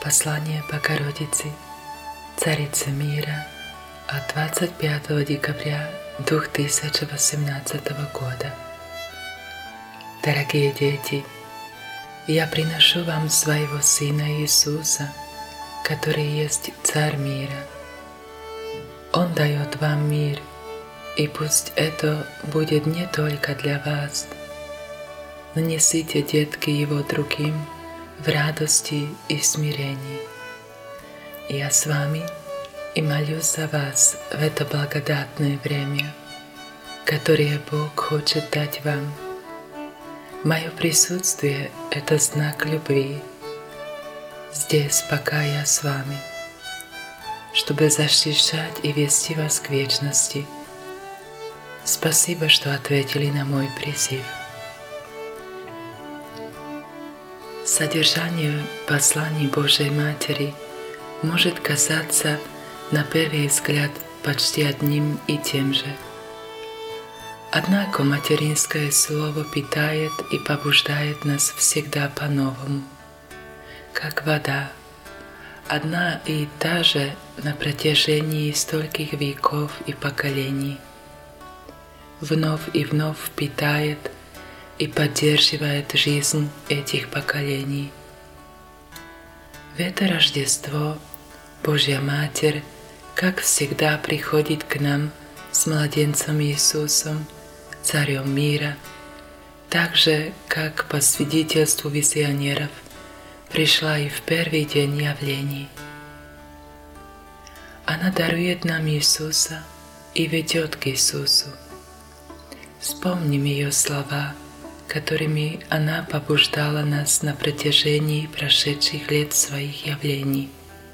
Послание Богородицы, Царицы мира от 25 декабря 2018 года. Дорогие дети, я приношу вам своего Сына Иисуса, который есть Царь мира. Он дает вам мир, и пусть это будет не только для вас. Но несите, детки, его другим в радости и смирении. Я с вами и молюсь за вас в это благодатное время, которое Бог хочет дать вам. Мое присутствие — это знак любви здесь, пока я с вами, чтобы защищать и вести вас к вечности. Спасибо, что ответили на мой призыв. Содержание посланий Божьей Матери может казаться на первый взгляд почти одним и тем же. Однако материнское слово питает и побуждает нас всегда по-новому, как вода, одна и та же на протяжении стольких веков и поколений. Вновь и вновь питает и поддерживает жизнь этих поколений. В это Рождество Божья Матерь, как всегда, приходит к нам с младенцем Иисусом, Царем мира, так же, как по свидетельству визионеров пришла и в первый день явлений. Она дарует нам Иисуса и ведет к Иисусу. Вспомним ее слова, которыми она побуждала нас на протяжении прошедших лет своих явлений.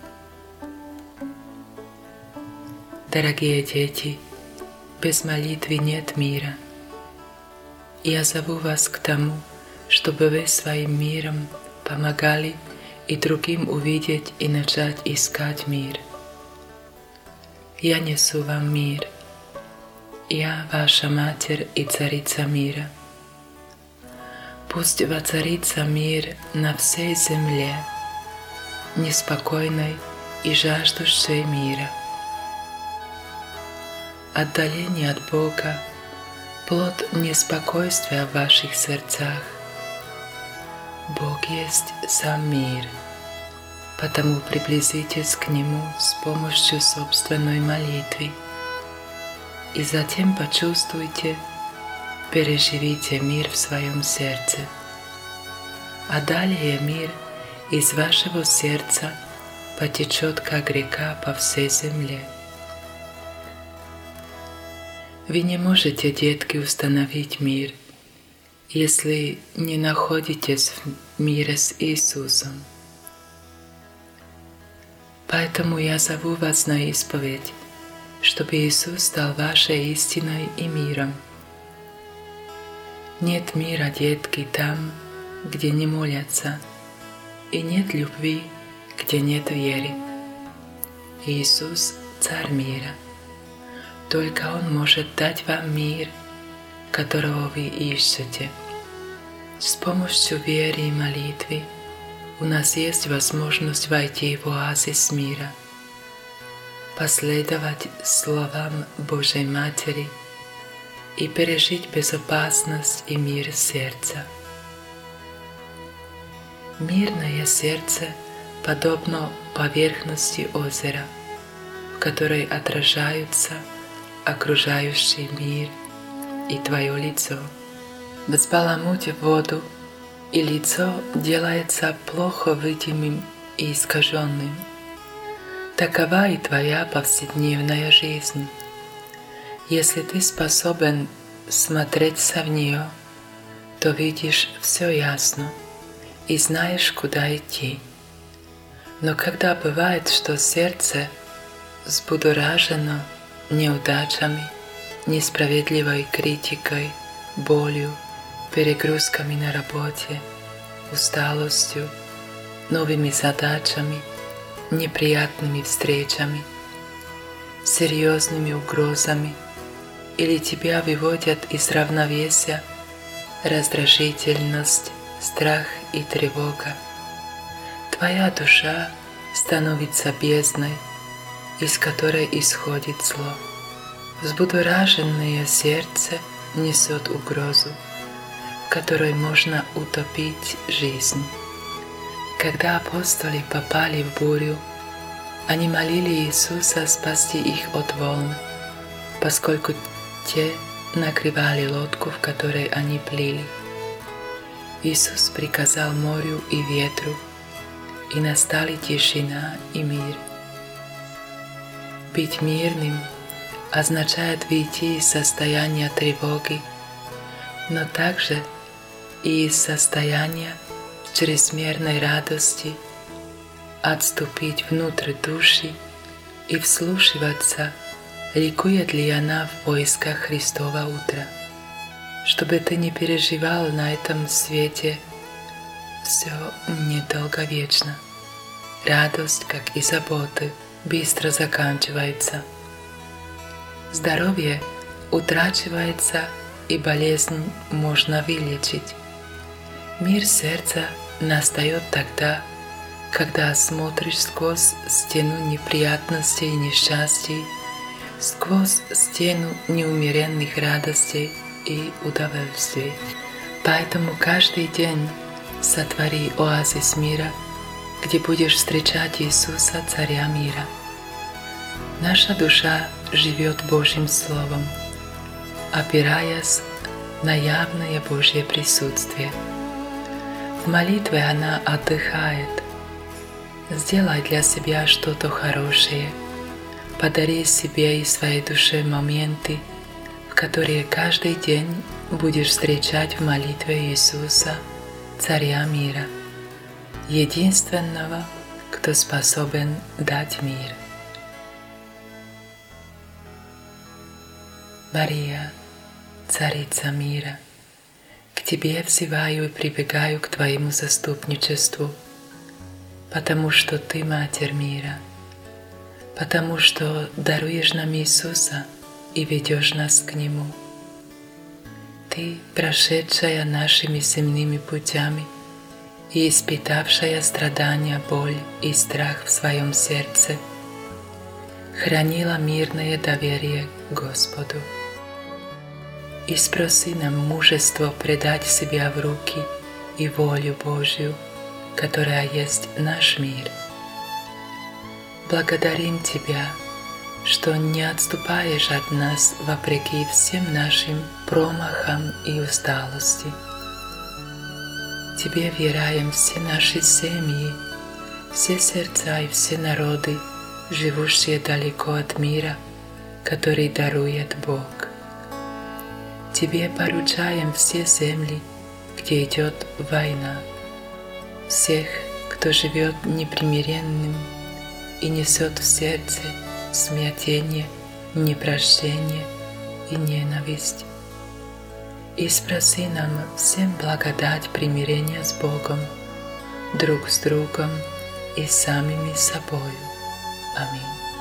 Дорогие дети, без молитвы нет мира. Я зову вас к тому, чтобы вы своим миром помогали и другим увидеть и начать искать мир. Я несу вам мир. Я ваша Матерь и Царица мира. Пусть воцарится мир на всей земле, неспокойной и жаждущей мира. Отдаление от Бога — плод неспокойствия в ваших сердцах. Бог есть сам мир, потому приблизитесь к Нему с помощью собственной молитвы, и затем почувствуйте, переживите мир в своем сердце, а далее мир из вашего сердца потечет, как река, по всей земле. Вы не можете, детки, установить мир, если не находитесь в мире с Иисусом. Поэтому я зову вас на исповедь, чтобы Иисус стал вашей истиной и миром. Нет мира, детки, там, где не молятся, и нет любви, где нет веры. Иисус — Царь мира. Только Он может дать вам мир, которого вы ищете. С помощью веры и молитвы у нас есть возможность войти в оазис мира, последовать словам Божьей Матери и пережить безопасность и мир сердца. Мирное сердце подобно поверхности озера, в которой отражаются окружающий мир и твое лицо. Взбаламуть воду, и лицо делается плохо видимым и искаженным. Такова и твоя повседневная жизнь. Если ты способен смотреться в нее, то видишь все ясно и знаешь, куда идти. Но когда бывает, что сердце взбудоражено неудачами, несправедливой критикой, болью, перегрузками на работе, усталостью, новыми задачами, неприятными встречами, серьезными угрозами, или тебя выводят из равновесия раздражительность, страх и тревога, твоя душа становится бездной, из которой исходит зло. Взбудораженное сердце несет угрозу, в которой можно утопить жизнь. Когда апостоли попали в бурю, они молили Иисуса спасти их от волн, поскольку те накрывали лодку, в которой они плыли. Иисус приказал морю и ветру, и настали тишина и мир. Быть мирным означает выйти из состояния тревоги, но также и из состояния чрезмерной радости отступить внутрь души и вслушиваться, ликует ли она в поисках Христова утра, чтобы ты не переживал на этом свете все недолговечно. Радость, как и заботы, быстро заканчивается. Здоровье утрачивается, и болезнь можно вылечить. Мир сердца настает тогда, когда смотришь сквозь стену неприятностей и несчастий, сквозь стену неумеренных радостей и удовольствий. Поэтому каждый день сотвори оазис мира, где будешь встречать Иисуса, Царя мира. Наша душа живет Божьим Словом, опираясь на явное Божье присутствие. В молитве она отдыхает. Сделай для себя что-то хорошее, подари себе и своей душе моменты, в которые каждый день будешь встречать в молитве Иисуса, Царя мира, единственного, кто способен дать мир. Мария, Царица мира, к Тебе взываю и прибегаю к Твоему заступничеству, потому что Ты Матерь мира, потому что даруешь нам Иисуса и ведешь нас к Нему. Ты, прошедшая нашими земными путями и испытавшая страдания, боль и страх в своем сердце, хранила мирное доверие к Господу. И спроси нам мужество предать себя в руки и волю Божью, которая есть наш мир. Благодарим Тебя, что не отступаешь от нас вопреки всем нашим промахам и усталости. Тебе веряем все наши семьи, все сердца и все народы, живущие далеко от мира, который дарует Бог. Тебе поручаем все земли, где идет война, всех, кто живет непримиренным и несет в сердце смятение, непрощение и ненависть. И спроси нам всем благодать примирения с Богом, друг с другом и самими собою. Аминь.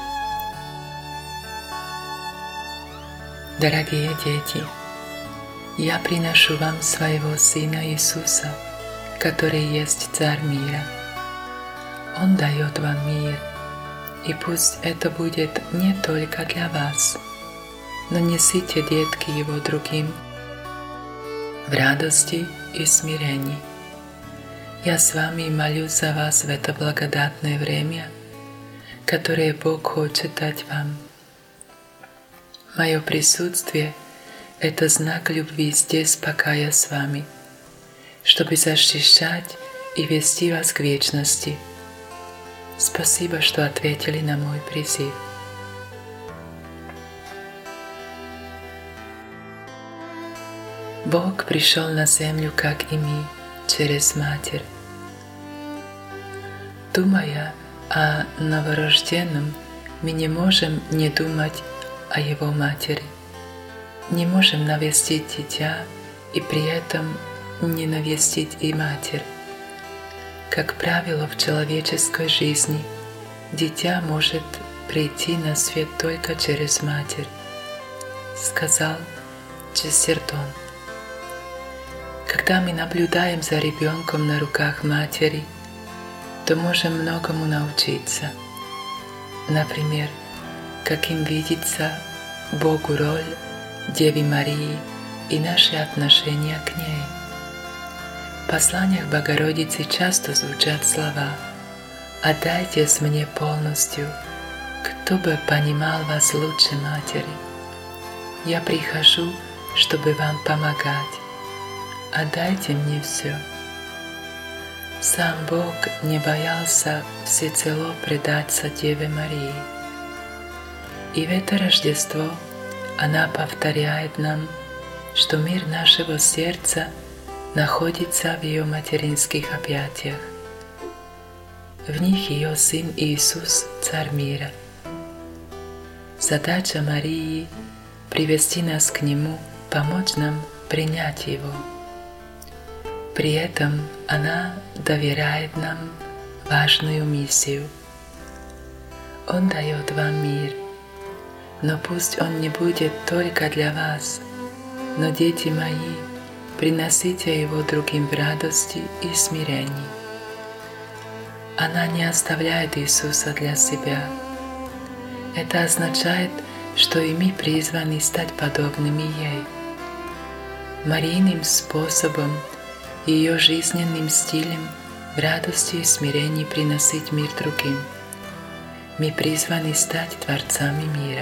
Дорогие дети, я приношу вам своего Сына Иисуса, который есть Царь мира. Он дает вам мир, и пусть это будет не только для вас, но несите, детки, его другим в радости и смирении. Я с вами молюсь за вас в это благодатное время, которое Бог хочет дать вам. Мое присутствие — это знак любви здесь, пока я с вами, чтобы защищать и вести вас к вечности. Спасибо, что ответили на мой призыв. Бог пришел на землю, как и мы, через Матерь. Думая о новорожденном, мы не можем не думать о Его Матери. Не можем навестить дитя и при этом не навестить и Матерь. Как правило, в человеческой жизни дитя может прийти на свет только через Матерь, сказал Честертон. Когда мы наблюдаем за ребенком на руках матери, то можем многому научиться. Например, каким видится Богу роль Девы Марии и наши отношения к ней. В посланиях Богородицы часто звучат слова «Отдайтесь мне полностью, кто бы понимал вас лучше матери. Я прихожу, чтобы вам помогать. Отдайте мне все». Сам Бог не боялся всецело предаться Деве Марии. И в это Рождество она повторяет нам, что мир нашего сердца находится в ее материнских объятиях. В них ее Сын Иисус, Царь мира. Задача Марии — привести нас к Нему, помочь нам принять Его. При этом она доверяет нам важную миссию. Он дает вам мир, но пусть он не будет только для вас, но, дети мои, приносите его другим в радости и смирении. Она не оставляет Иисуса для себя. Это означает, что и мы призваны стать подобными ей. Марийным способом, ее жизненным стилем в радости и смирении приносить мир другим. Мы призваны стать творцами мира.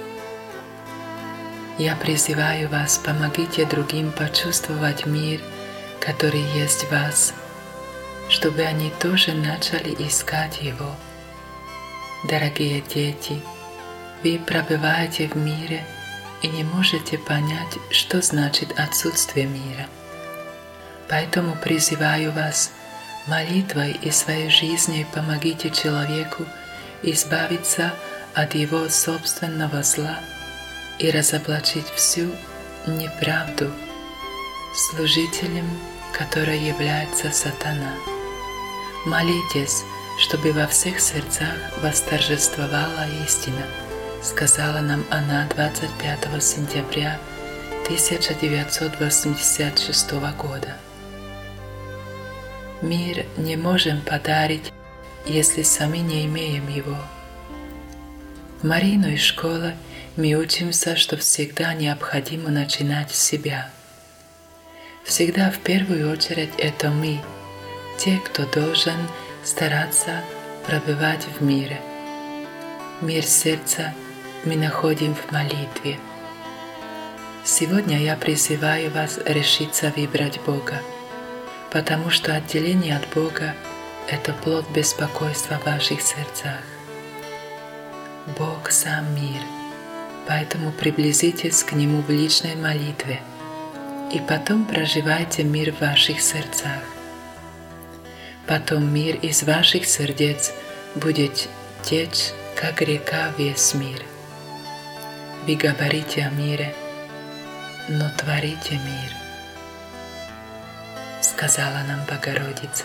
Я призываю вас, помогите другим почувствовать мир, который есть в вас, чтобы они тоже начали искать его. Дорогие дети, вы пребываете в мире и не можете понять, что значит отсутствие мира. Поэтому призываю вас, молитвой и своей жизнью помогите человеку избавиться от его собственного зла и разоблачить всю неправду, служителем которой является сатана. Молитесь, чтобы во всех сердцах восторжествовала истина, сказала нам она 25 сентября 1986 года. Мир не можем подарить, если сами не имеем его. В Марийной школе мы учимся, что всегда необходимо начинать с себя. Всегда в первую очередь это мы, те, кто должен стараться пребывать в мире. Мир сердца мы находим в молитве. Сегодня я призываю вас решиться выбрать Бога, потому что отделение от Бога — это плод беспокойства в ваших сердцах. Бог сам мир, поэтому приблизитесь к Нему в личной молитве и потом проживайте мир в ваших сердцах. Потом мир из ваших сердец будет течь, как река, весь мир. Вы говорите о мире, но творите мир, сказала нам Богородица.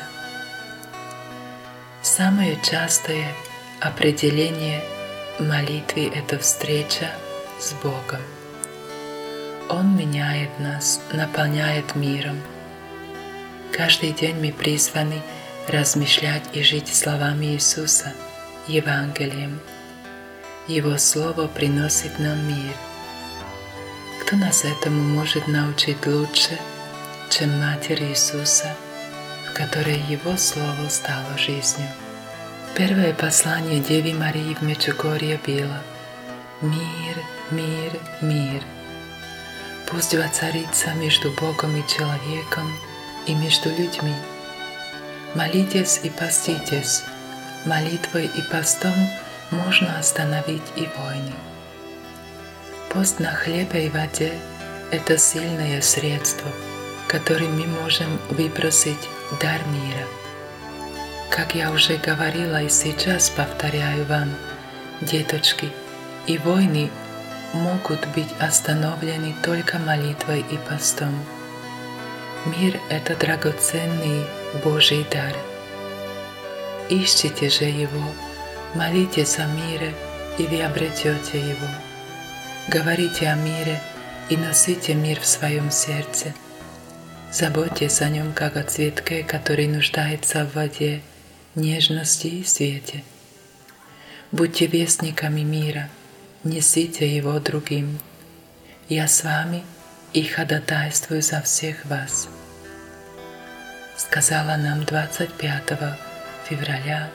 Самое частое определение молитвы — это встреча с Богом. Он меняет нас, наполняет миром. Каждый день мы призваны размышлять и жить словами Иисуса, Евангелием. Его Слово приносит нам мир. Кто нас этому может научить лучше, чем Матерь Иисуса, в которой Его Слово стало жизнью? Первое послание Девы Марии в Меджугорье было: «Мир, мир, мир. Пусть воцарится между Богом и человеком и между людьми. Молитесь и поститесь. Молитвой и постом можно остановить и войны». Пост на хлебе и воде — это сильное средство, которым мы можем выпросить дар мира. Как я уже говорила и сейчас повторяю вам, деточки, и войны могут быть остановлены только молитвой и постом. Мир — это драгоценный Божий дар. Ищите же его, молитесь о мире, и вы обретете его. Говорите о мире и носите мир в своем сердце. Заботьтесь о нем, как о цветке, который нуждается в воде, нежности и свете. Будьте вестниками мира, несите его другим. Я с вами и ходатайствую за всех вас. Сказала нам 25 февраля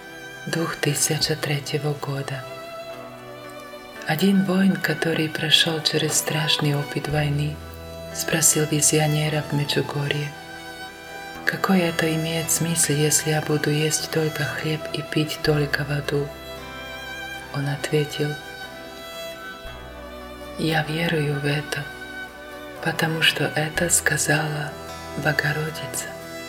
2003 года. Один воин, который прошел через страшный опыт войны, спросил визионера в Меджугорье: «Какой это имеет смысл, если я буду есть только хлеб и пить только воду?» Он ответил: «Я верую в это, потому что это сказала Богородица».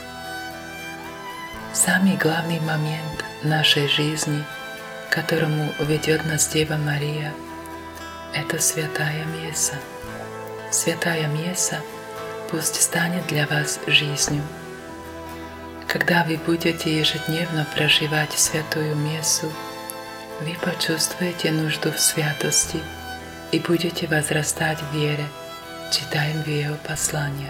Самый главный момент нашей жизни, к которому ведет нас Дева Мария, это Святая Месса. Святая Месса пусть станет для вас жизнью. Когда вы будете ежедневно проживать Святую Мессу, вы почувствуете нужду в святости и будете возрастать в вере, читаем в ее посланиях.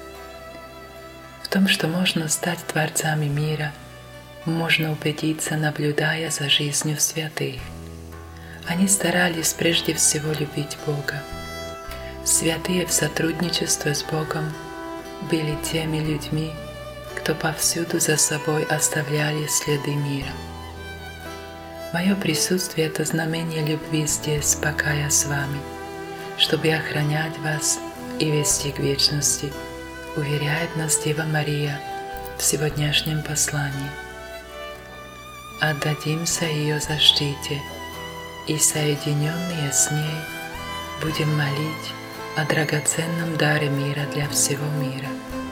В том, что можно стать творцами мира, можно убедиться, наблюдая за жизнью святых. Они старались прежде всего любить Бога. Святые в сотрудничестве с Богом были теми людьми, кто повсюду за собой оставляли следы мира. Мое присутствие — это знамение любви здесь, пока я с вами, чтобы охранять вас и вести к вечности, уверяет нас Дева Мария в сегодняшнем послании. Отдадимся ее защите, и соединенные с ней будем молить о драгоценном даре мира для всего мира.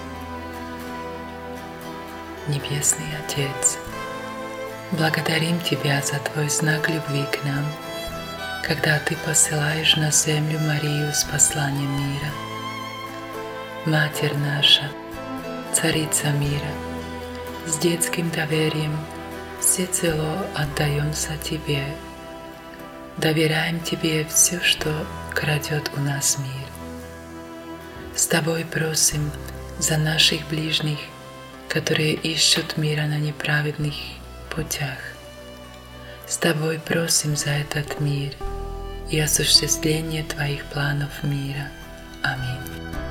Небесный Отец, благодарим Тебя за Твой знак любви к нам, когда Ты посылаешь на землю Марию с посланием мира. Матерь наша, Царица мира, с детским доверием всецело отдаемся Тебе, доверяем Тебе все, что крадет у нас мир. С Тобой просим за наших ближних, которые ищут мира на неправедных путях. С Тобой просим за этот мир и осуществление Твоих планов мира. Аминь.